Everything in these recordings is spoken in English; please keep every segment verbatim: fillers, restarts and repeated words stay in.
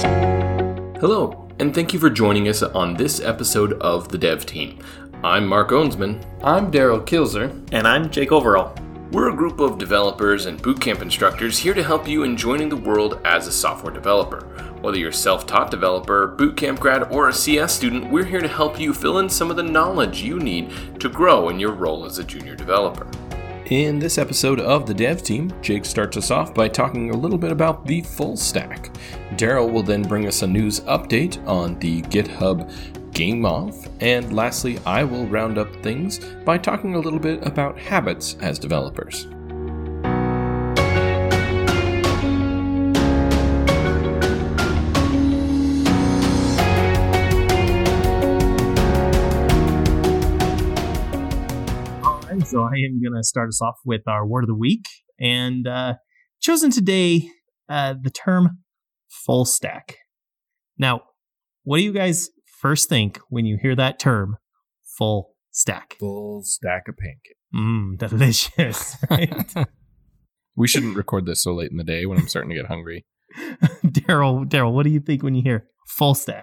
Hello, and thank you for joining us on this episode of The Dev Team. I'm Mark Owensman. I'm Daryl Kilzer. And I'm Jake Overall. We're a group of developers and bootcamp instructors here to help you in joining the world as a software developer. Whether you're a self-taught developer, bootcamp grad, or a C S student, we're here to help you fill in some of the knowledge you need to grow in your role as a junior developer. In this episode of The Dev Team, Jake starts us off by talking a little bit about the full stack. Daryl will then bring us a news update on the GitHub Game Off, and lastly, I will round up things by talking a little bit about habits as developers. So I am going to start us off with our word of the week, and uh, chosen today uh, the term full stack. Now, what do you guys first think when you hear that term, full stack? Full stack of pancakes. Mmm, delicious. Right? We shouldn't record this so late in the day when I'm starting to get hungry. Daryl, Daryl, what do you think when you hear full stack?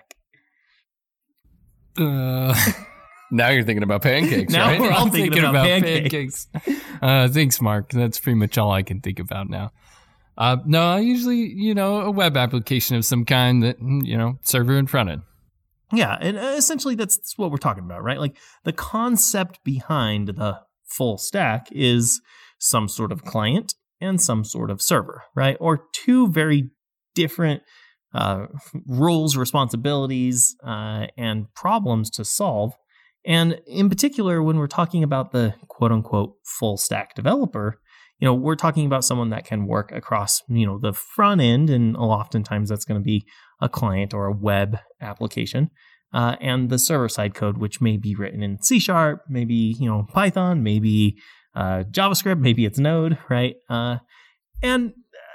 Uh... Now you're thinking about pancakes, now right? We're all I'm thinking, thinking about, about pancakes. pancakes. uh, thanks, Mark. That's pretty much all I can think about now. Uh, no, I usually, you know, a web application of some kind that, you know, server and front end. Yeah, and essentially that's, that's what we're talking about, right? Like the concept behind the full stack is some sort of client and some sort of server, right? Or two very different uh, roles, responsibilities, uh, and problems to solve. And in particular, when we're talking about the quote unquote full stack developer, you know, we're talking about someone that can work across, you know, the front end, and oftentimes that's going to be a client or a web application, uh, and the server side code, which may be written in C Sharp, maybe, you know, Python, maybe uh, JavaScript, maybe it's Node, right? Uh, and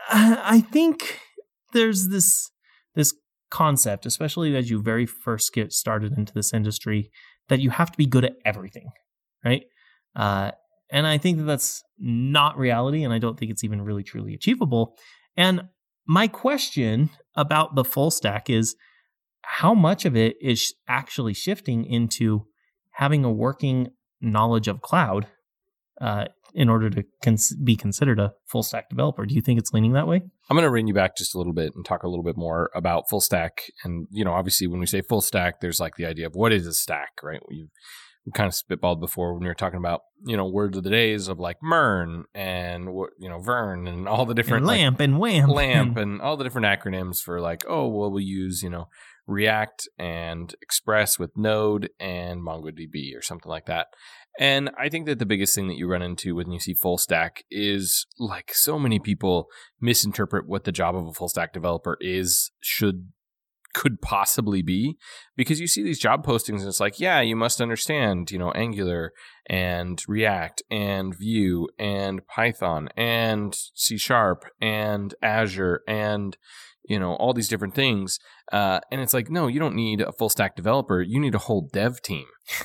I think there's this this concept, especially as you very first get started into this industry, that you have to be good at everything, right? Uh, and I think that that's not reality, and I don't think it's even really truly achievable. And my question about the full stack is how much of it is actually shifting into having a working knowledge of cloud uh, in order to cons- be considered a full stack developer? Do you think it's leaning that way? I'm going to rein you back just a little bit and talk a little bit more about full stack. And, you know, obviously when we say full stack, there's like the idea of what is a stack, right? We've we kind of spitballed before when we were talking about, you know, words of the days of like MERN and, you know, VERN and all the different and LAMP like, and WAMP. LAMP and all the different acronyms for like, oh, well, we use, you know, React and Express with Node and MongoDB or something like that. And I think that the biggest thing that you run into when you see full stack is like so many people misinterpret what the job of a full stack developer is, should, could possibly be, because you see these job postings and it's like, yeah, you must understand, you know, Angular and React and Vue and Python and C Sharp and Azure and, you know, all these different things. Uh, and it's like, no, you don't need a full stack developer. You need a whole dev team.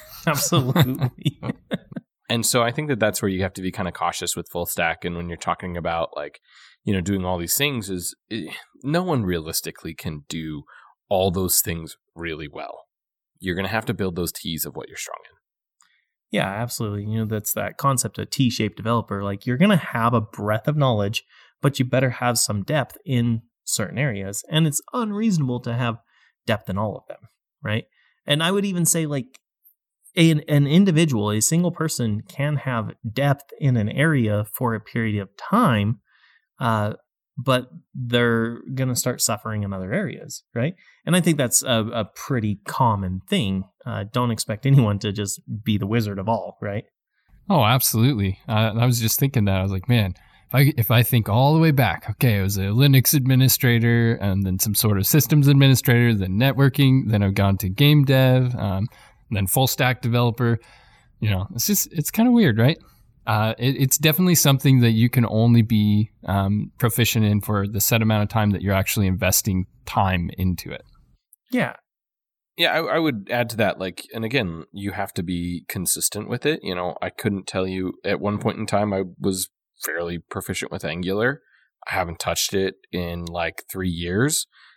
Absolutely. And so I think that that's where you have to be kind of cautious with full stack. And when you're talking about like, you know, doing all these things is it, no one realistically can do all those things really well. You're going to have to build those T's of what you're strong in. Yeah, absolutely. You know, that's that concept of T-shaped developer. Like you're going to have a breadth of knowledge, but you better have some depth in certain areas. And it's unreasonable to have depth in all of them, right? And I would even say like an, an individual, a single person can have depth in an area for a period of time, uh, but they're going to start suffering in other areas, right? And I think that's a, a pretty common thing. Uh, don't expect anyone to just be the wizard of all, right? Oh, absolutely. Uh, I was just thinking that. I was like, man, if I, if I think all the way back, okay, I was a Linux administrator and then some sort of systems administrator, then networking, then I've gone to game dev, um, and then full stack developer. You know, it's just, it's kind of weird, right? Uh, it, it's definitely something that you can only be um, proficient in for the set amount of time that you're actually investing time into it. Yeah. Yeah, I, I would add to that, like, and again, you have to be consistent with it. You know, I couldn't tell you at one point in time I was fairly proficient with Angular. I haven't touched it in like three years.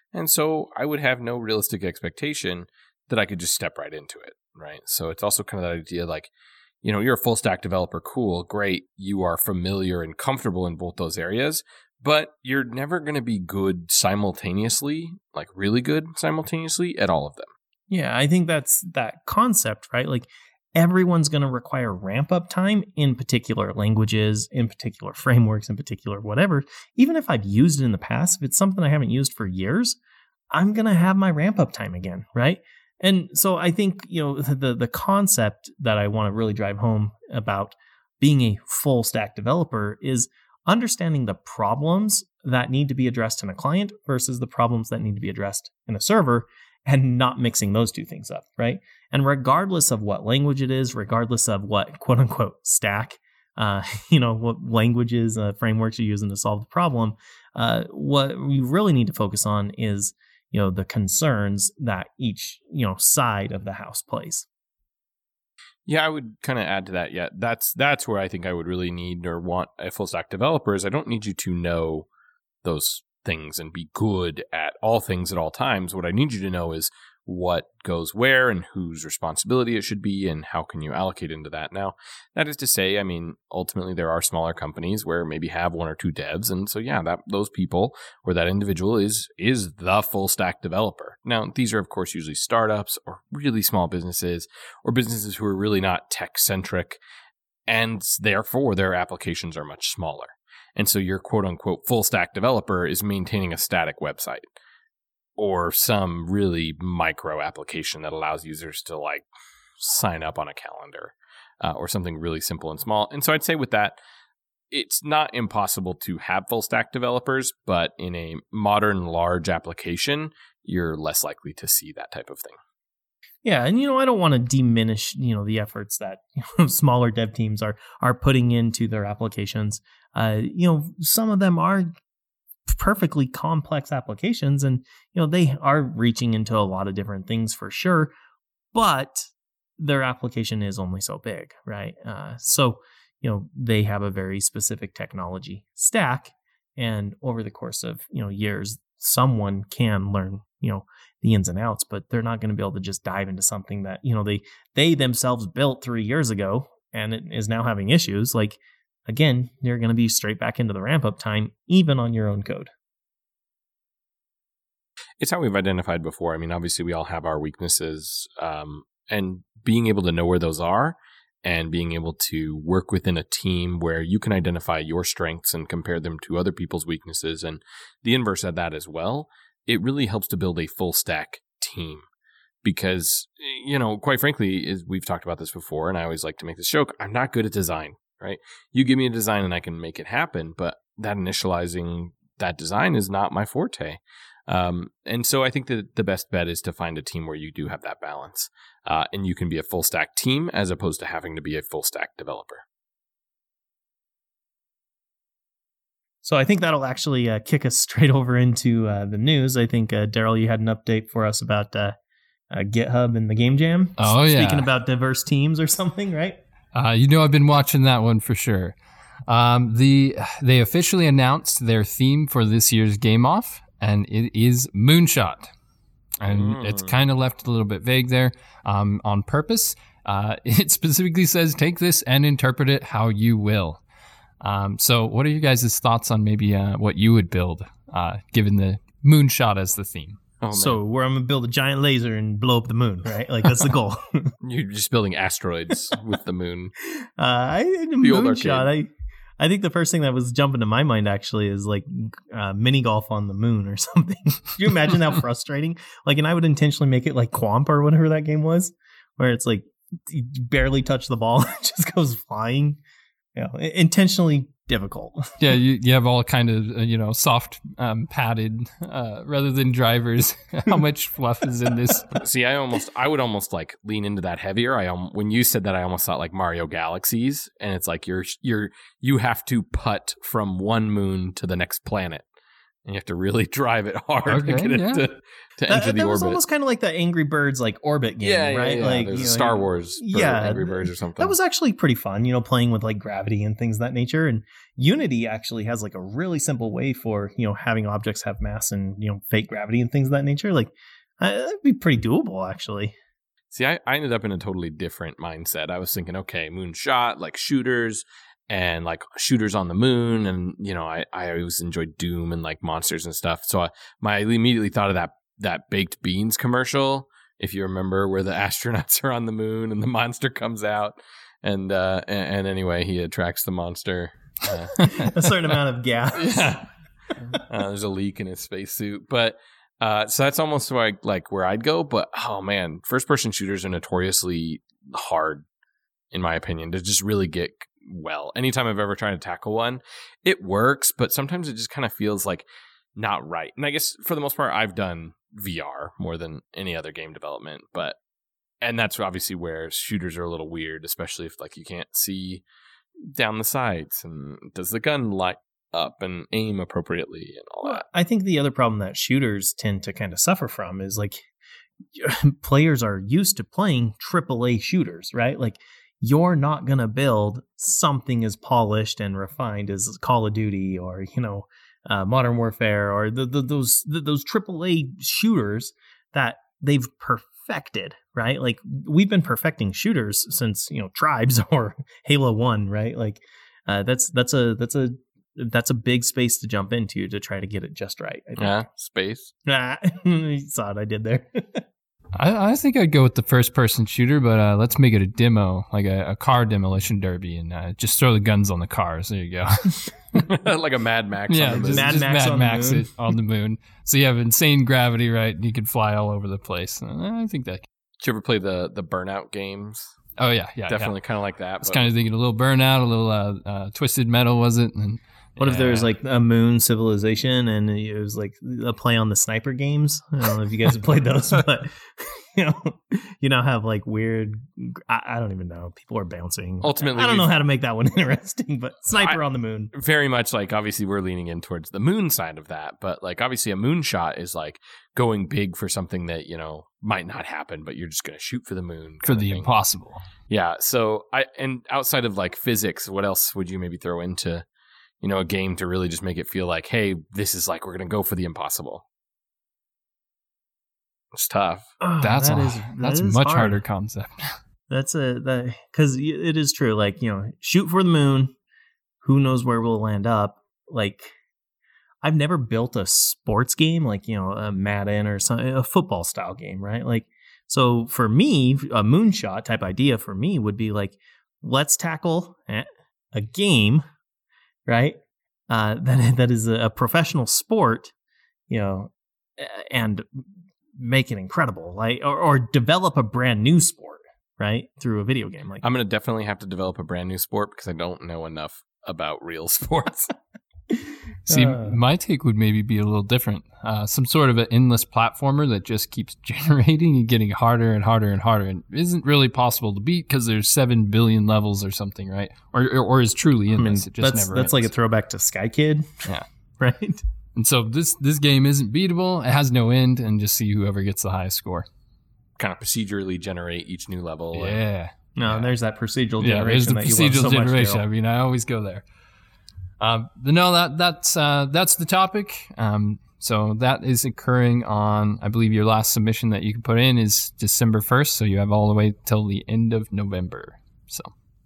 And so I would have no realistic expectation that I could just step right into it, right? So it's also kind of that idea like, you know, you're a full stack developer, cool, great. You are familiar and comfortable in both those areas, but you're never going to be good simultaneously, like really good simultaneously at all of them. Yeah, I think that's that concept, right? Like everyone's going to require ramp up time in particular languages, in particular frameworks, in particular whatever. Even if I've used it in the past, if it's something I haven't used for years, I'm going to have my ramp up time again, right? And so I think, you know, the the concept that I want to really drive home about being a full stack developer is understanding the problems that need to be addressed in a client versus the problems that need to be addressed in a server, and not mixing those two things up, right? And regardless of what language it is, regardless of what quote unquote stack, uh, you know, what languages, uh, frameworks you're using to solve the problem, uh, what we really need to focus on is, you know, the concerns that each, you know, side of the house plays. Yeah, I would kind of add to that. Yeah, that's that's where I think I would really need or want a full stack developer is I don't need you to know those things and be good at all things at all times. What I need you to know is what goes where and whose responsibility it should be and how can you allocate into that. Now, that is to say, I mean, ultimately there are smaller companies where maybe have one or two devs. And so, yeah, that those people or that individual is is the full stack developer. Now, these are, of course, usually startups or really small businesses or businesses who are really not tech centric. And therefore, their applications are much smaller. And so your quote unquote full stack developer is maintaining a static website or some really micro application that allows users to like sign up on a calendar uh, or something really simple and small. And so I'd say with that, it's not impossible to have full stack developers, but in a modern large application, you're less likely to see that type of thing. Yeah, and you know, I don't want to diminish, you know, the efforts that you know, smaller dev teams are are putting into their applications. Uh, you know, some of them are perfectly complex applications, and you know, they are reaching into a lot of different things for sure. But their application is only so big, right? Uh, so you know, they have a very specific technology stack, and over the course of you know years, someone can learn you know the ins and outs, but they're not going to be able to just dive into something that you know they they themselves built three years ago and it is now having issues. Like again, you're going to be straight back into the ramp up time, even on your own code. It's how we've identified before. I mean, obviously, we all have our weaknesses, um, and being able to know where those are and being able to work within a team where you can identify your strengths and compare them to other people's weaknesses and the inverse of that as well, it really helps to build a full stack team. Because, you know, quite frankly, is we've talked about this before, and I always like to make this joke, I'm not good at design, right? You give me a design and I can make it happen, but that initializing that design is not my forte. Um, and so I think that the best bet is to find a team where you do have that balance. Uh, and you can be a full stack team as opposed to having to be a full stack developer. So I think that'll actually uh, kick us straight over into uh, the news. I think, uh, Daryl, you had an update for us about uh, uh, GitHub and the Game Jam. Oh, yeah. Speaking about diverse teams or something, right? Uh, you know, I've been watching that one for sure. Um, the They officially announced their theme for this year's Game Off, and it is Moonshot. And mm. it's kind of left a little bit vague there um, on purpose. Uh, it specifically says, take this and interpret it how you will. Um, so what are you guys' thoughts on maybe uh, what you would build, uh, given the Moonshot as the theme? Oh, so where I'm going to build a giant laser and blow up the moon, right? Like, that's the goal. You're just building asteroids with the moon. Uh, I, the Moonshot, I... I think the first thing that was jumping to my mind actually is like uh, mini golf on the moon or something. Can you imagine how frustrating? Like, and I would intentionally make it like Quamp or whatever that game was, where it's like you barely touch the ball, it just goes flying. You know, intentionally difficult. Yeah, you, you have all kind of uh, you know soft um, padded uh, rather than drivers. How much fluff is in this? See, I almost I would almost like lean into that heavier. I um, when you said that, I almost thought like Mario Galaxies, and it's like you're you're you have to putt from one moon to the next planet. and you have to really drive it hard Okay, to get it yeah. to, to That, enter the that was orbit. almost kind of like the Angry Birds like orbit game, yeah, yeah, right? yeah. Like There's you a know, Star Wars, for yeah, Angry Birds or something. That was actually pretty fun, you know, playing with like gravity and things of that nature. And Unity actually has like a really simple way for, you know, having objects have mass and, you know, fake gravity and things of that nature. Like uh, that'd be pretty doable, actually. See, I, I ended up in a totally different mindset. I was thinking, okay, moonshot, like shooters and like shooters on the moon. And, you know, I, I always enjoyed Doom and like monsters and stuff. So I, my, I immediately thought of that, that Baked Beans commercial, if you remember, where the astronauts are on the moon and the monster comes out. And, uh, and, and anyway, he attracts the monster. Uh, A certain amount of gas. yeah. Uh, there's a leak in his spacesuit. But Uh, so that's almost like like where I'd go, but oh man, first person shooters are notoriously hard, in my opinion, to just really get well. Anytime I've ever tried to tackle one, it works, but sometimes it just kind of feels like not right. And I guess for the most part, I've done V R more than any other game development, but and that's obviously where shooters are a little weird, especially if like you can't see down the sights and does the gun light up and aim appropriately and all that. I think the other problem that shooters tend to kind of suffer from is like players are used to playing triple A shooters, right? Like you're not going to build something as polished and refined as Call of Duty or, you know, uh, Modern Warfare or the, the, those the, those triple A shooters that they've perfected, right? Like we've been perfecting shooters since, you know, Tribes or Halo one, right? Like uh, that's that's a that's a that's a big space to jump into to try to get it just right. I think. Yeah, space. Ah, you saw what I did there. I, I think I'd go with the first person shooter, but uh, let's make it a demo, like a, a car demolition derby, and uh, just throw the guns on the cars. There you go. Like a Mad Max. Yeah, on the just, moon. Mad just Max Mad on the Max moon. it on the moon. So you have insane gravity, right? And you can fly all over the place. Uh, I think that. Did you ever play the the Burnout games? Oh yeah, yeah, Definitely kind of like that. I was but- kind of thinking a little Burnout, a little uh, uh, Twisted Metal, was it? And What if there was yeah. like a moon civilization and it was like a play on the sniper games? I don't know if you guys have played those, but you know, you now have like weird. I, I don't even know. People are bouncing. Ultimately, I don't know we've- how to make that one interesting, but sniper I- on the moon. very much like obviously we're leaning in towards the moon side of that, but like obviously a moonshot is like going big for something that, you know, might not happen, but you're just going to shoot for the moon for kind of the thing. impossible. Yeah. So I and outside of like physics, what else would you maybe throw into, you know, a game to really just make it feel like, hey, this is like we're going to go for the impossible? It's tough. Oh, That's that a, is- that that's a is much hard. harder concept. That's a that because it is true. Like, you know, shoot for the moon. Who knows where we'll land up? Like, I've never built a sports game like, you know, a Madden or some a football style game, right? Like, so for me, a moonshot type idea for me would be like, let's tackle a a game, right? Uh, that that is a professional sport, you know, and make it incredible, like, or, or develop a brand new sport, right, through a video game. Like, I'm going to definitely have to develop a brand new sport because I don't know enough about real sports. See, Uh. my take would maybe be a little different. Uh, some sort of an endless platformer that just keeps generating and getting harder and harder and harder, and isn't really possible to beat because there's seven billion levels or something, right? Or or, or is truly I mean, endless. it just that's never that's like a ends. throwback to Sky Kid, Yeah. right? And so this this game isn't beatable. It has no end, and just see whoever gets the highest score. Kind of procedurally generate each new level. and- Yeah. No, Yeah. there's that procedural Yeah, there's generation the that you love procedural so generation. much, I Daryl. mean, I always go there. Um, but no, that that's uh, that's the topic. Um, so that is occurring on, I believe, your last submission that you can put in is December first. So you have all the way till the end of November. So,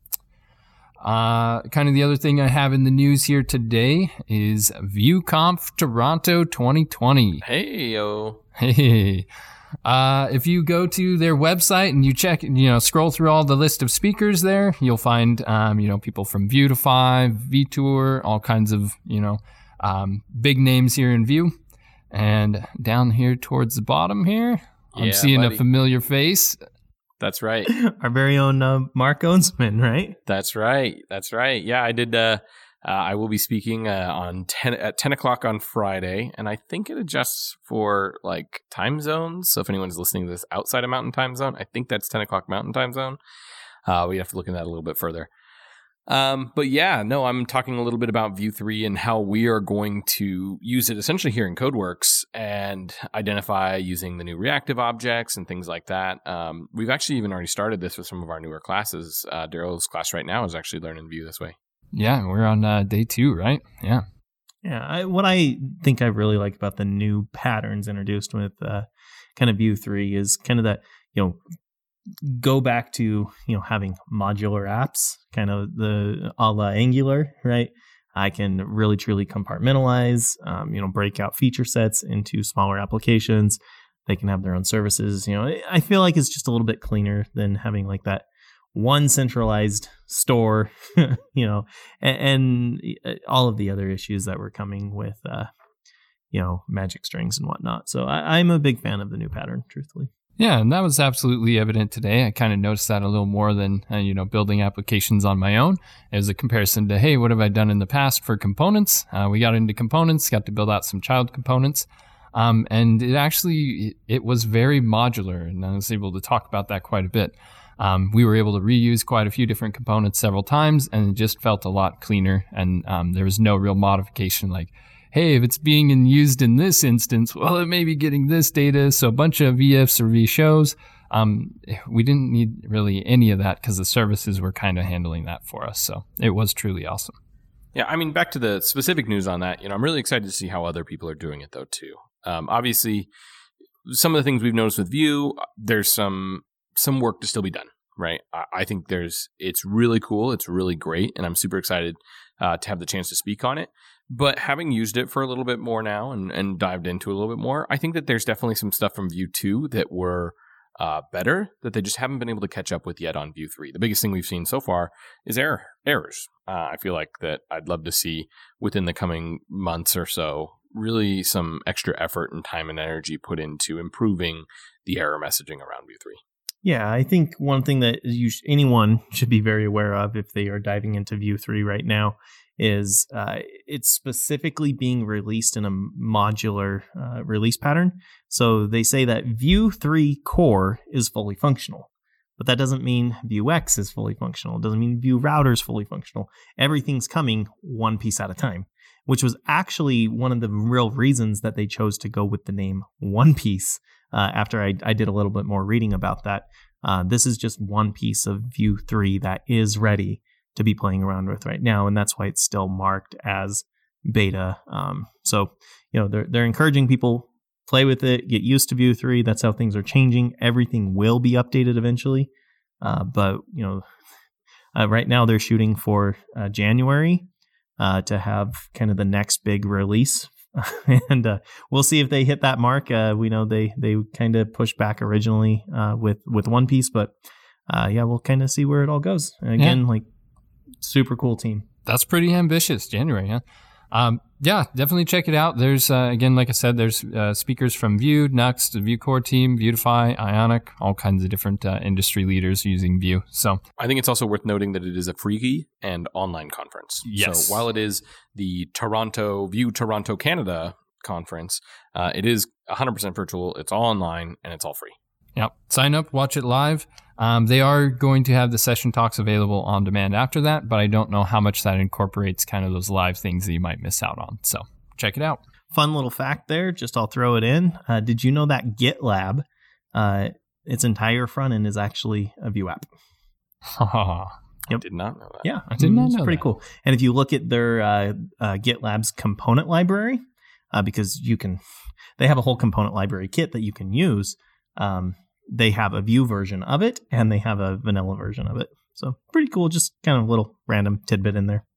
uh, kind of the other thing I have in the news here today is ViewConf Toronto twenty twenty. Hey, yo. Hey, uh, if you go to their website and you check, you know, scroll through all the list of speakers there, you'll find, um, you know, people from Viewtify, VTour, all kinds of, you know, um, big names here in View. And down here towards the bottom here, I'm Yeah, seeing buddy. a familiar face. That's right. Our very own uh, Mark Owensman, right? That's right. That's right. Yeah, I did. Uh, uh, I will be speaking uh, on ten at ten o'clock on Friday, and I think it adjusts for like time zones. So if anyone's listening to this outside of Mountain Time Zone, I think that's ten o'clock Mountain Time Zone. Uh, we have to look into that a little bit further. Um, but yeah, no, I'm talking a little bit about Vue three and how we are going to use it essentially here in CodeWorks and identify using the new reactive objects and things like that. Um, we've actually even already started this with some of our newer classes. Uh, Daryl's class right now is actually learning Vue this way. Yeah, we're on uh, day two, right? Yeah. Yeah, I, what I think I really like about the new patterns introduced with uh, kind of Vue three is kind of that, you know, go back to, you know, having modular apps, kind of the a la Angular, right? I can really truly compartmentalize, um, you know, break out feature sets into smaller applications. They can have their own services. You know, I feel like it's just a little bit cleaner than having like that one centralized store, you know, and, and all of the other issues that were coming with, uh, you know, magic strings and whatnot. So I, I'm a big fan of the new pattern, truthfully. Yeah, and that was absolutely evident today. I kind of noticed that a little more than, uh, you know, building applications on my own as a comparison to, hey, what have I done in the past for components? Uh, we got into components, got to build out some child components. Um, and it actually, it was very modular, and I was able to talk about that quite a bit. Um, we were able to reuse quite a few different components several times, and it just felt a lot cleaner. And um, there was no real modification like, hey, if it's being in, used in this instance, well, it may be getting this data. So a bunch of V Ifs or V shows. Um, we didn't need really any of that because the services were kind of handling that for us. So it was truly awesome. Yeah, I mean, back to the specific news on that, you know, I'm really excited to see how other people are doing it, though, too. Um, obviously, some of the things we've noticed with Vue, there's some some work to still be done, right? I, I think there's it's really cool. It's really great. And I'm super excited uh, to have the chance to speak on it. But having used it for a little bit more now and, and dived into it a little bit more, I think that there's definitely some stuff from Vue two that were uh, better that they just haven't been able to catch up with yet on Vue three. The biggest thing we've seen so far is error errors. Uh, I feel like that I'd love to see within the coming months or so really some extra effort and time and energy put into improving the error messaging around Vue three. Yeah, I think one thing that you sh- anyone should be very aware of if they are diving into Vue three right now is uh, it's specifically being released in a modular uh, release pattern. So they say that Vue three core is fully functional, but that doesn't mean Vuex is fully functional. It doesn't mean Vue router is fully functional. Everything's coming one piece at a time, which was actually one of the real reasons that they chose to go with the name One Piece. Uh, after I, I did a little bit more reading about that, uh, this is just one piece of Vue three that is ready to be playing around with right now, and that's why it's still marked as beta. Um, so, you know, they're they're encouraging people play with it, get used to Vue three. That's how things are changing. Everything will be updated eventually, uh, but you know, uh, right now they're shooting for uh, January uh, to have kind of the next big release. and uh, we'll see if they hit that mark. Uh, we know they they kind of pushed back originally uh, with with One Piece, but uh, yeah, we'll kind of see where it all goes. And again, yeah. like super cool team. That's pretty ambitious. January, huh? Um, yeah, definitely check it out. There's uh, again, like I said, there's uh, speakers from Vue, Nuxt, the Vue core team, Vuetify, Ionic, all kinds of different uh, industry leaders using Vue. So I think it's also worth noting that it is a free and online conference. Yes. So while it is the Toronto Vue Toronto Canada conference, uh, it is one hundred percent virtual. It's all online and it's all free. Yep. Sign up, watch it live. Um, they are going to have the session talks available on demand after that, but I don't know how much that incorporates kind of those live things that you might miss out on. So check it out. Fun little fact there, just I'll throw it in. Uh, did you know that GitLab, uh, its entire front end is actually a Vue app? Yep. I did not know that. Yeah, I did not it's know pretty that. cool. And if you look at their uh, uh, GitLab's component library, uh, because you can, they have a whole component library kit that you can use. Um, they have a Vue version of it, and they have a vanilla version of it. So pretty cool. Just kind of a little random tidbit in there.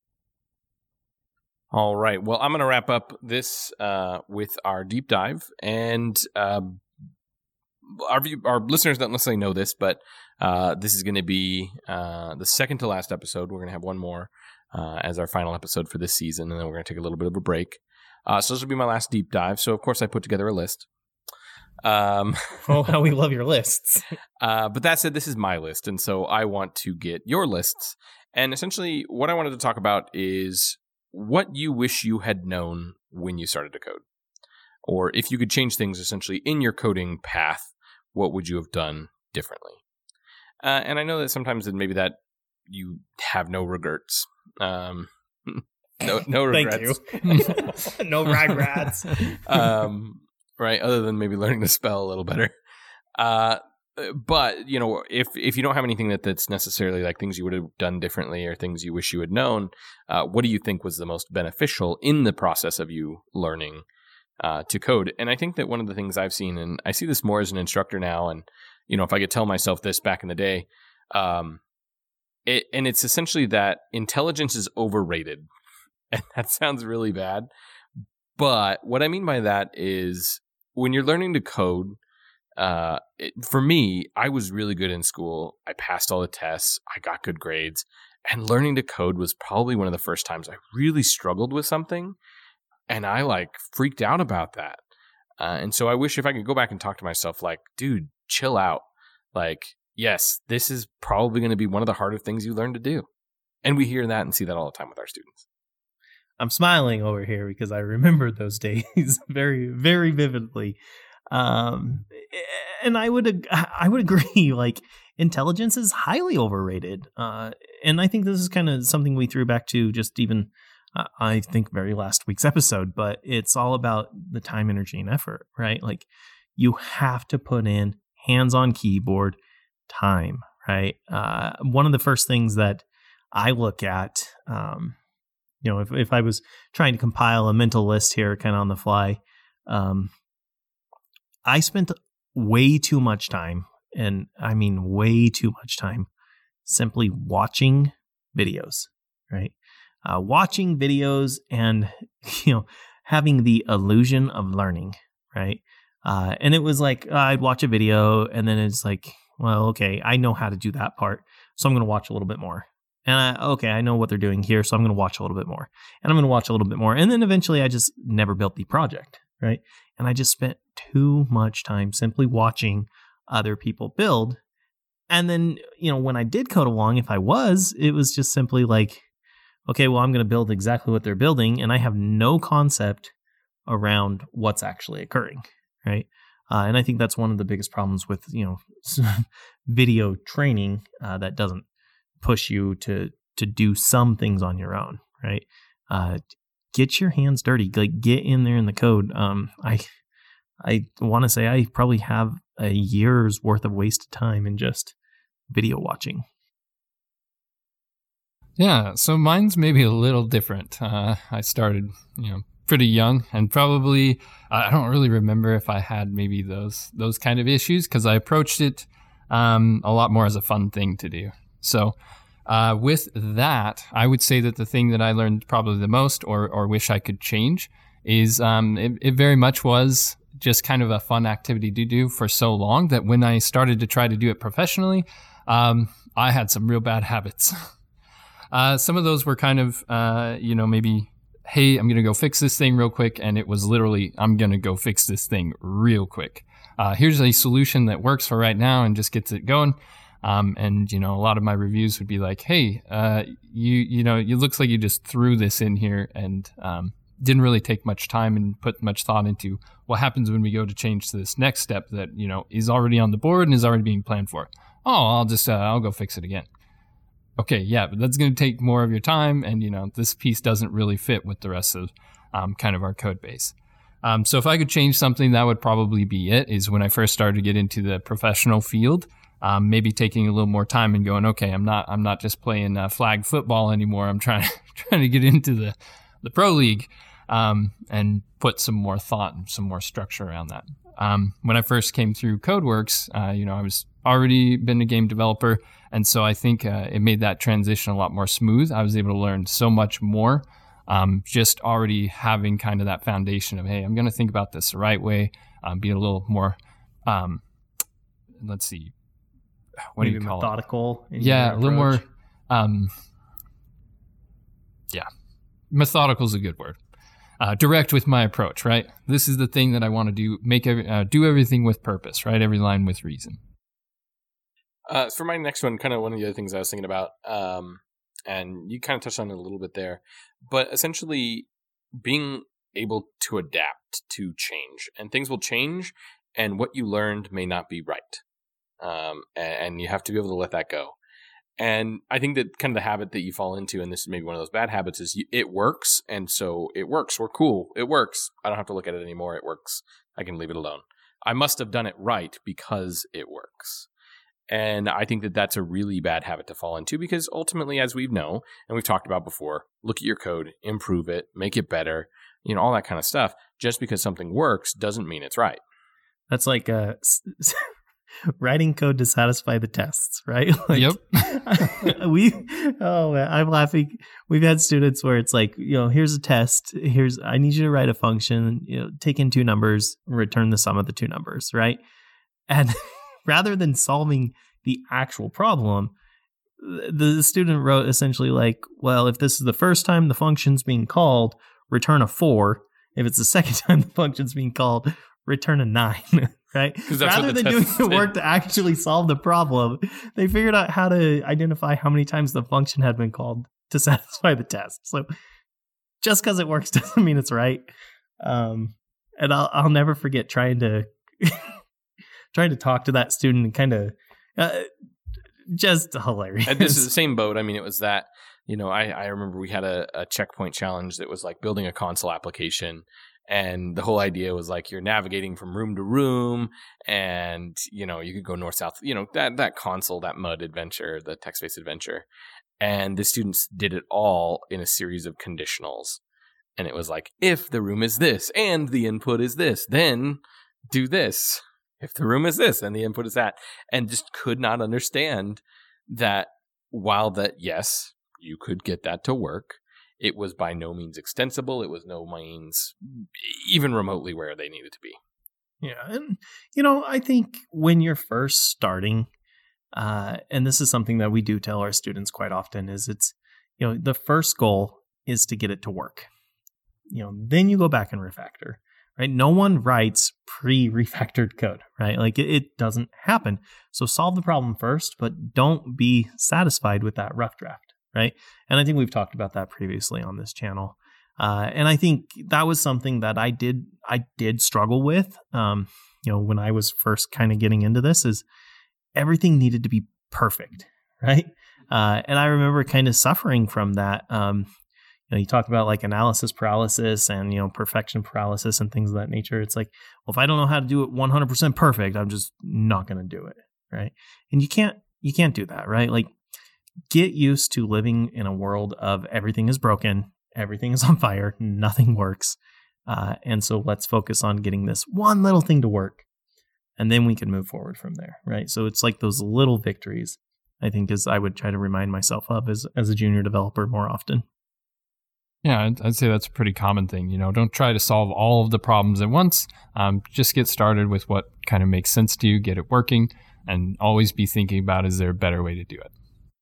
All right. Well, I'm going to wrap up this uh, with our deep dive. And uh, our, view, our listeners don't necessarily know this, but uh, this is going to be uh, the second to last episode. We're going to have one more uh, as our final episode for this season, and then we're going to take a little bit of a break. Uh, so this will be my last deep dive. So, of course, I put together a list. Um, oh, how we love your lists. uh, but that said, this is my list, and so I want to get your lists. And essentially, what I wanted to talk about is what you wish you had known when you started to code. Or if you could change things essentially in your coding path, what would you have done differently? Uh, and I know that sometimes maybe that you have no regrets. Um, no, no regrets. Thank you. No regrets. um, right. Other than maybe learning to spell a little better. Uh, but you know, if if you don't have anything that that's necessarily like things you would have done differently or things you wish you had known, uh, what do you think was the most beneficial in the process of you learning uh, to code? And I think that one of the things I've seen, and I see this more as an instructor now, and you know, if I could tell myself this back in the day, um, it, and it's essentially that intelligence is overrated. And that sounds really bad. But what I mean by that is when you're learning to code, uh, it, for me, I was really good in school. I passed all the tests. I got good grades. And learning to code was probably one of the first times I really struggled with something. And I like freaked out about that. Uh, and so I wish if I could go back and talk to myself like, dude, chill out. Like, yes, this is probably going to be one of the harder things you learn to do. And we hear that and see that all the time with our students. I'm smiling over here because I remember those days very, very vividly. Um, and I would, I would agree, like intelligence is highly overrated. Uh, and I think this is kind of something we threw back to just even, uh, I think very last week's episode, but it's all about the time, energy, and effort, right? Like you have to put in hands-on keyboard time, right? Uh, one of the first things that I look at, um, you know, if, if I was trying to compile a mental list here kind of on the fly, um, I spent way too much time, and I mean way too much time, simply watching videos, right? Uh, watching videos and, you know, having the illusion of learning, right? Uh, and it was like, uh, I'd watch a video and then it's like, well, okay, I know how to do that part, so I'm going to watch a little bit more. And I, okay, I know what they're doing here, so I'm going to watch a little bit more. And I'm going to watch a little bit more. And then eventually I just never built the project, right? And I just spent too much time simply watching other people build. And then, you know, when I did code along, if I was, it was just simply like, okay, well, I'm going to build exactly what they're building. And I have no concept around what's actually occurring, right? Uh, and I think that's one of the biggest problems with, you know, video training uh, that doesn't push you to to do some things on your own, right? Uh, get your hands dirty, like get in there in the code. Um, I I want to say I probably have a year's worth of wasted time in just video watching. Yeah, so mine's maybe a little different. Uh, I started, you know, pretty young, and probably I don't really remember if I had maybe those those kind of issues because I approached it um, a lot more as a fun thing to do. So uh, with that, I would say that the thing that I learned probably the most or or wish I could change is um, it, it very much was just kind of a fun activity to do for so long that when I started to try to do it professionally, um, I had some real bad habits. uh, some of those were kind of, uh, you know, maybe, hey, I'm going to go fix this thing real quick. And it was literally, I'm going to go fix this thing real quick. Uh, here's a solution that works for right now and just gets it going. Um, and, you know, a lot of my reviews would be like, hey, uh, you, you know, it looks like you just threw this in here and um, didn't really take much time and put much thought into what happens when we go to change to this next step that, you know, is already on the board and is already being planned for. Oh, I'll just, uh, I'll go fix it again. Okay, yeah, but that's going to take more of your time. And, you know, this piece doesn't really fit with the rest of um, kind of our code base. Um, so if I could change something, that would probably be it, is when I first started to get into the professional field. Um, maybe taking a little more time and going, okay, I'm not, I'm not just playing uh, flag football anymore. I'm trying, trying to get into the, the pro league, um, and put some more thought and some more structure around that. Um, when I first came through CodeWorks, uh, you know, I was already been a game developer, and so I think uh, it made that transition a lot more smooth. I was able to learn so much more, um, just already having kind of that foundation of, hey, I'm going to think about this the right way, um, be a little more, um, let's see. What Maybe do you call methodical it? Yeah, a little more. Um, yeah, methodical is a good word. Uh, direct with my approach, right? This is the thing that I want to do. Make every, uh, do everything with purpose, right? Every line with reason. Uh, for my next one, kind of one of the other things I was thinking about, um, and you kind of touched on it a little bit there, but essentially being able to adapt to change, and things will change, and what you learned may not be right. Um, and, and you have to be able to let that go. And I think that kind of the habit that you fall into, and this is maybe one of those bad habits, is you, it works. And so it works. We're cool. It works. I don't have to look at it anymore. It works. I can leave it alone. I must have done it right because it works. And I think that that's a really bad habit to fall into because ultimately, as we know, and we've talked about before, look at your code, improve it, make it better, you know, all that kind of stuff. Just because something works doesn't mean it's right. That's like uh, writing code to satisfy the tests, right? Like, Yep. we, oh man, I'm laughing. We've had students where it's like, you know, here's a test. Here's, I need you to write a function, you know, take in two numbers, return the sum of the two numbers, right? And rather than solving the actual problem, the student wrote essentially like, well, if this is the first time the function's being called, return a four. If it's the second time the function's being called, return a nine, right? Rather than doing the work to actually solve the problem, they figured out how to identify how many times the function had been called to satisfy the test. So just because it works doesn't mean it's right. Um, and I'll I'll never forget trying to trying to talk to that student and kind of uh, just hilarious. And this is the same boat. I mean, it was that, you know, I, I remember we had a, a checkpoint challenge that was like building a console application. And the whole idea was like you're navigating from room to room and, you know, you could go north, south, you know, that, that console, that mud adventure, the text-based adventure. And the students did it all in a series of conditionals. And it was like, if the room is this and the input is this, then do this. If the room is this and the input is that. And just could not understand that while that, yes, you could get that to work, it was by no means extensible. It was no means even remotely where they needed to be. Yeah. And, you know, I think when you're first starting, uh, and this is something that we do tell our students quite often, is it's, you know, the first goal is to get it to work. You know, then you go back and refactor, right? No one writes pre-refactored code, right? Like it, it doesn't happen. So solve the problem first, but don't be satisfied with that rough draft. Right. And I think we've talked about that previously on this channel. Uh, and I think that was something that I did I did struggle with, um, you know, when I was first kind of getting into this, is everything needed to be perfect. Right. Uh, and I remember kind of suffering from that. Um, you know, you talk about like analysis paralysis and, you know, perfection paralysis and things of that nature. It's like, well, if I don't know how to do it one hundred percent perfect, I'm just not going to do it. Right. And you can't you can't do that. Right. Like, get used to living in a world of everything is broken, everything is on fire, nothing works. Uh, and so let's focus on getting this one little thing to work, and then we can move forward from there, right? So it's like those little victories, I think, is I would try to remind myself of as, as a junior developer more often. Yeah, I'd, I'd say that's a pretty common thing. You know, don't try to solve all of the problems at once. Um, just get started with what kind of makes sense to you, get it working, and always be thinking about, is there a better way to do it?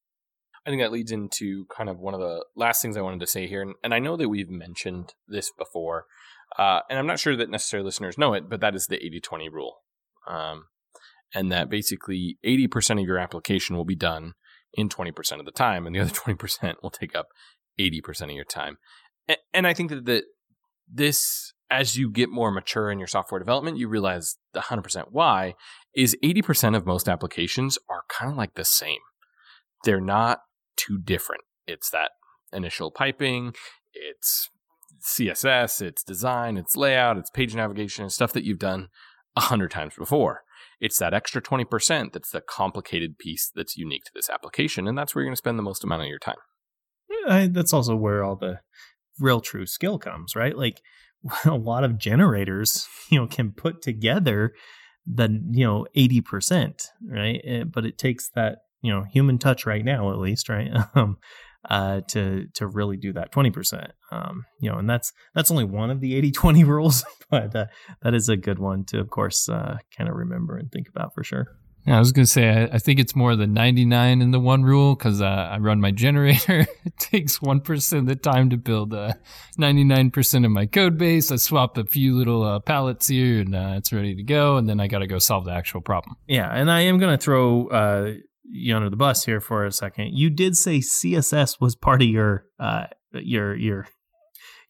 I think that leads into kind of one of the last things I wanted to say here. And, and I know that we've mentioned this before, uh, and I'm not sure that necessarily listeners know it, but that is the eighty twenty rule. Um, and that basically eighty percent of your application will be done in twenty percent of the time, and the other twenty percent will take up eighty percent of your time. And, and I think that the, this, as you get more mature in your software development, you realize the one hundred percent why is eighty percent of most applications are kind of like the same. They're not too different. It's that initial piping, it's C S S, it's design, it's layout, it's page navigation, it's stuff that you've done a hundred times before. It's that extra twenty percent that's the complicated piece that's unique to this application, and that's where you're going to spend the most amount of your time. Yeah, that's also where all the real true skill comes, right? Like a lot of generators, you know, can put together the, you know, eighty percent, right? But it takes that, you know, human touch right now, at least, right? Um, uh, to, to really do that twenty percent, um, you know, and that's, that's only one of the eighty twenty rules, but, uh, that is a good one to, of course, uh, kind of remember and think about for sure. Yeah, I was going to say, I, I think it's more the ninety-nine in the one rule, because uh, I run my generator. It takes one percent of the time to build uh, ninety-nine percent of my code base. I swap a few little uh, palettes here, and uh, it's ready to go, and then I got to go solve the actual problem. Yeah, and I am going to throw uh, you under the bus here for a second. You did say C S S was part of your uh, your your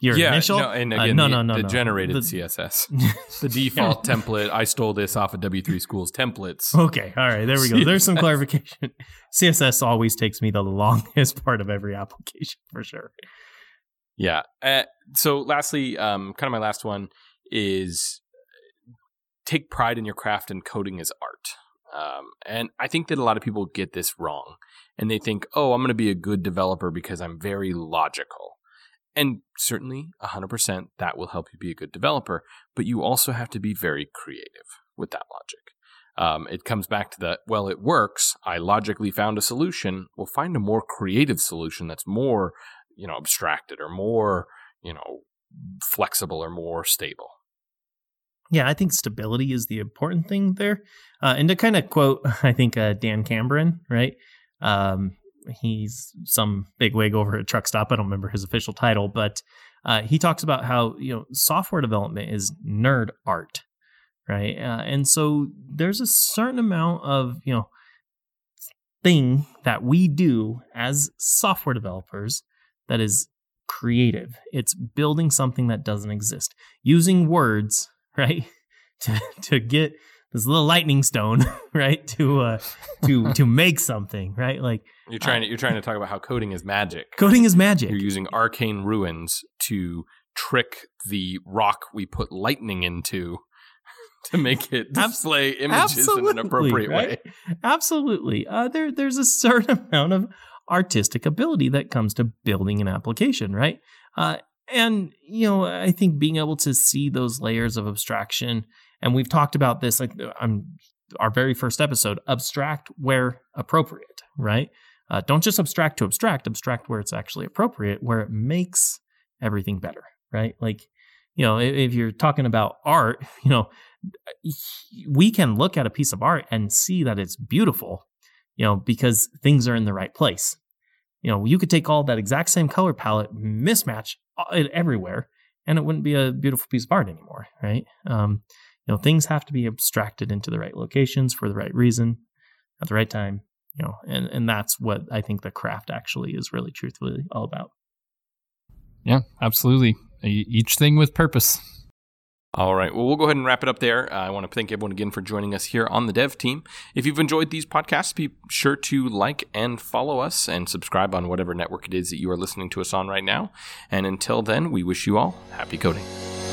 your yeah, initial. No, and uh, again, no, the, no, no, the no. generated The- C S S. The default template, I stole this off of W three School's templates. Okay, all right, there we go. There's some clarification. C S S always takes me the longest part of every application for sure. Yeah. Uh, so lastly, um, kind of my last one is take pride in your craft, and coding is art. Um, and I think that a lot of people get this wrong, and they think, oh, I'm going to be a good developer because I'm very logical. And certainly, one hundred percent, that will help you be a good developer, but you also have to be very creative with that logic. Um, it comes back to the, well, it works. I logically found a solution. We'll find a more creative solution that's more, you know, abstracted or more, you know, flexible or more stable. Yeah, I think stability is the important thing there. Uh, and to kind of quote, I think uh, Dan Cameron, right? Um, he's some bigwig over at Truck Stop. I don't remember his official title, but uh, he talks about how, you know, software development is nerd art, right? Uh, and so there's a certain amount of, you know, thing that we do as software developers that is creative. It's building something that doesn't exist, using words, right, to to get this little lightning stone, right, to uh, to to make something, right? Like You're trying to you're trying to talk about how coding is magic. coding is magic. You're using arcane ruins to trick the rock we put lightning into to make it display images in an appropriate right? way. Absolutely. Uh, there, there's a certain amount of artistic ability that comes to building an application, right? Uh, and, you know, I think being able to see those layers of abstraction, and we've talked about this, like on our very first episode, abstract where appropriate, right? Uh, don't just abstract to abstract, abstract where it's actually appropriate, where it makes everything better, right? Like, you know, if, if you're talking about art, you know, we can look at a piece of art and see that it's beautiful, you know, because things are in the right place. You know, you could take all that exact same color palette, mismatch it everywhere, and it wouldn't be a beautiful piece of art anymore, right? Um, you know, things have to be abstracted into the right locations for the right reason at the right time, you know, and, and that's what I think the craft actually is really truthfully all about. Yeah, absolutely. E- Each thing with purpose. All right. Well, we'll go ahead and wrap it up there. Uh, I want to thank everyone again for joining us here on the Dev Team. If you've enjoyed these podcasts, be sure to like and follow us and subscribe on whatever network it is that you are listening to us on right now. And until then, we wish you all happy coding.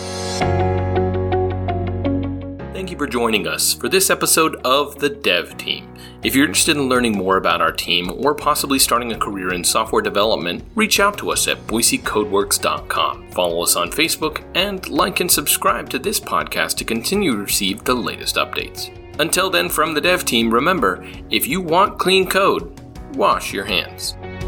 Thank you for joining us for this episode of the Dev Team. If you're interested in learning more about our team or possibly starting a career in software development, reach out to us at boise codeworks dot com. Follow us on Facebook and like and subscribe to this podcast to continue to receive the latest updates. Until then, from the Dev Team, remember, if you want clean code, wash your hands.